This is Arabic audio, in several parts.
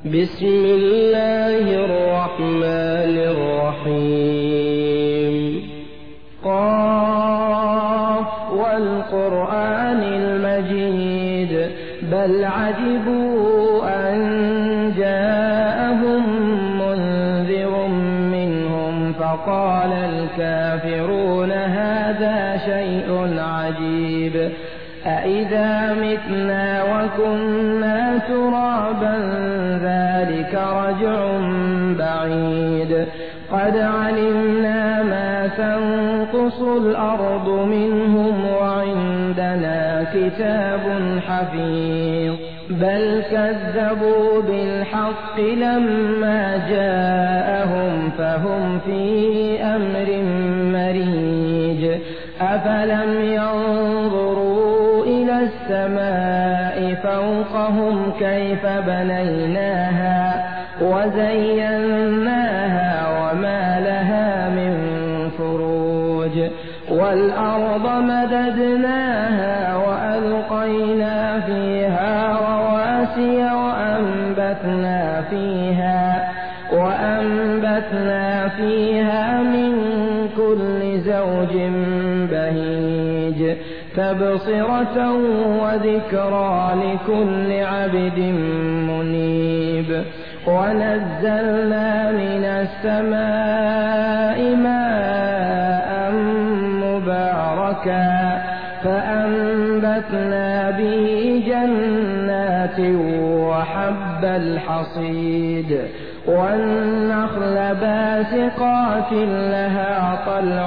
بسم الله الرحمن الرحيم قاف والقرآن المجيد بل عجبوا أن جاءهم منذر منهم فقال الكافرون هذا شيء عجيب أإذا متنا وكنا ترابا ذلك رجع بعيد قد علمنا ما تنقص الأرض منهم وعندنا كتاب حفيظ بل كذبوا بالحق لما جاءهم فهم في أمر مريج أفلم ينظروا إلى السماء فوقهم كيف بنيناها وزيناها وما لها من فروج والأرض مددناها وألقينا فيها رواسي وأنبتنا فيها من كل زوج بهيج تبصرة وذكرى لكل عبد منيب ونزلنا من السماء ماء مباركا فأنبتنا به جنات وحب الحصيد والنخل باسقات لها طلع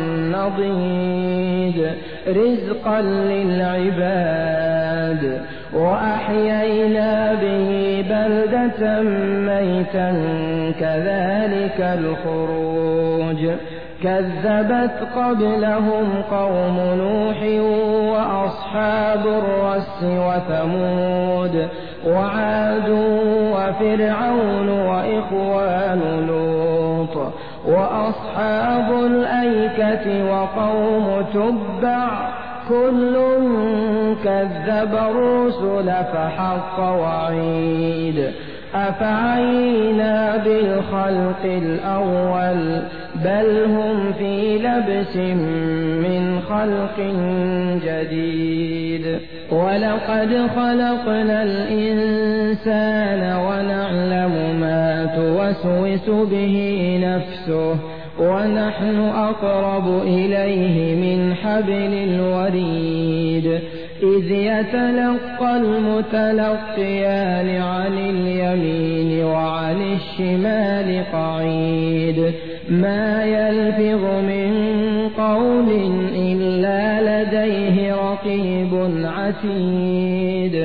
نضيد رزقا للعباد وأحيينا به بلدة ميتا كذلك الخروج كذبت قبلهم قوم نوح وأصحاب الرس وثمود وعاد وفرعون وإخوان لوط وأصحاب الأيكة وقوم تبع كل كذب الرسل فحق وعيد أفعينا بالخلق الأول بل هم في لبس من خلق جديد ولقد خلقنا الإنسان ونعلم ما توسوس به نفسه ونحن أقرب إليه من حبل الوريد إذ يتلقى المتلقيان عن اليمين وعن الشمال قعيد ما يلفظ من قول إلا لديه رقيب عتيد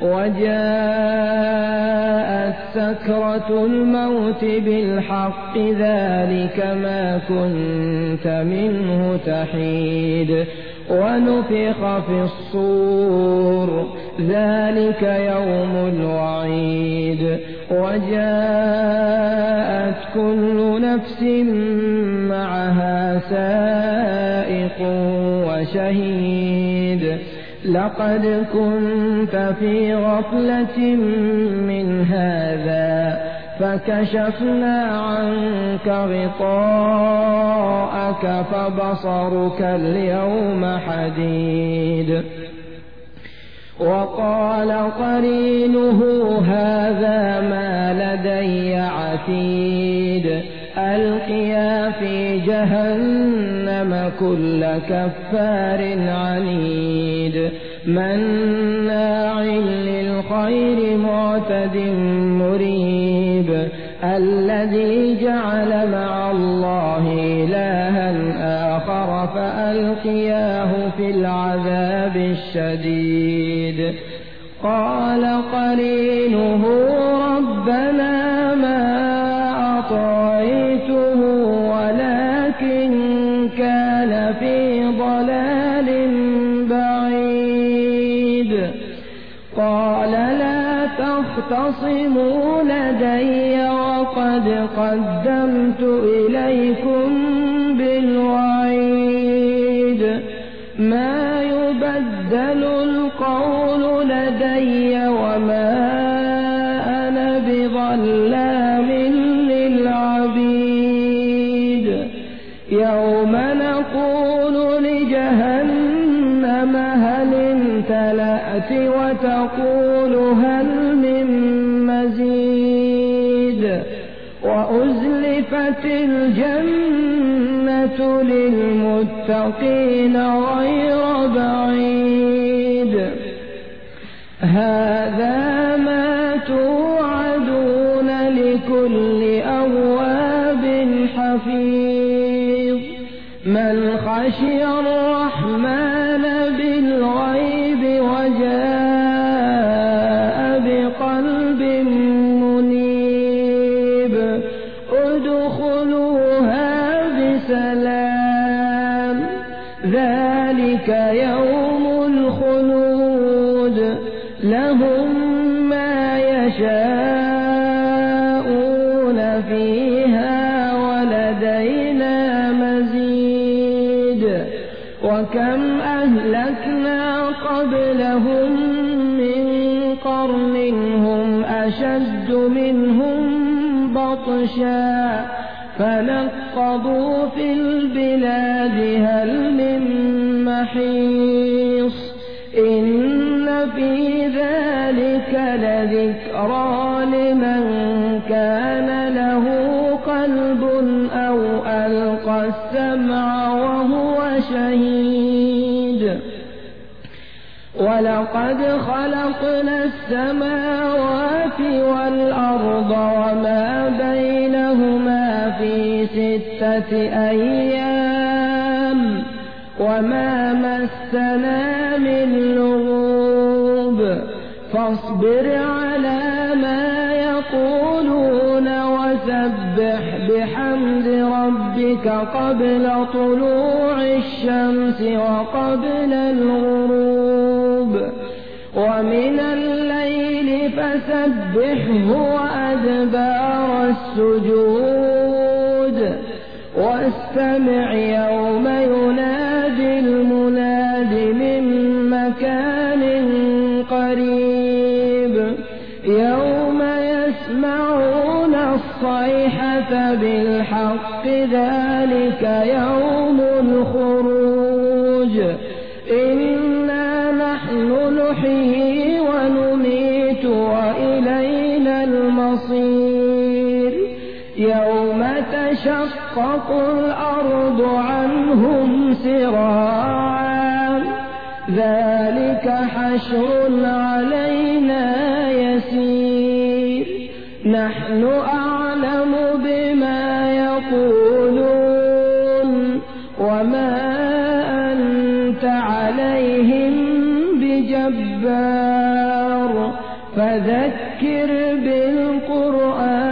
وجاءت سكرة الموت بالحق ذلك ما كنت منه تحيد ونفخ في الصور ذلك يوم الوعيد وجاءت كل نفس معها سائق وشهيد لقد كنت في غفلة من هذا فكشفنا عنك غطاءك فبصرك اليوم حديد وقال قرينه هذا ما لدي عتيد ألقيا في جهنم كل كفار عنيد مناع للخير معتد مريب الذي جعل مع الله إلها آخر فألقياه في العذاب الشديد قال قرينه ربنا ما أطغيته ولكن كان في ضلال بعيد قال لا تختصموا لدي وقد قدمت إليكم بالوعيد ما يبدل القول لدي وما أنا بظلام للعبيد يوم نقول لجهنم هل امتلأت وتقول هل من مزيد وأزلفت الجنة للمتقين غير بعيد هذا ما توعدون لكل أواب حفيظ من خشي الرحمن بالغيب وجاء بقلب منيب ادخلوها بسلام ذلك يوم الخلود لهم ما يشاءون فيها ولدينا مزيد وكم أهلكنا قبلهم من قرن هم أشد منهم بطشا فنقبوا في البلاد هل من محيص إن في ذلك لذكرى لمن كان له قلب أو ألقى السمع وهو شهيد ولقد خلقنا السماوات والأرض وما بينهما في 6 أيام وما مسنا من لغوب فاصبر على ما يقولون وسبح بحمد ربك قبل طلوع الشمس وقبل الغروب ومن الليل فسبحه وأدبار السجود واستمع يوم ينادي المناد من مكان قريب يوم يسمعون الصيحة بالحق ذلك يوم الخروج إنا نحن نحيي ونميت وإلينا المصير يوم تشقق الأرض عنهم سراعا ذلك حشر علينا يسير نحن أعلم بما يقولون وما أنت عليهم بجبار فذكر بالقرآن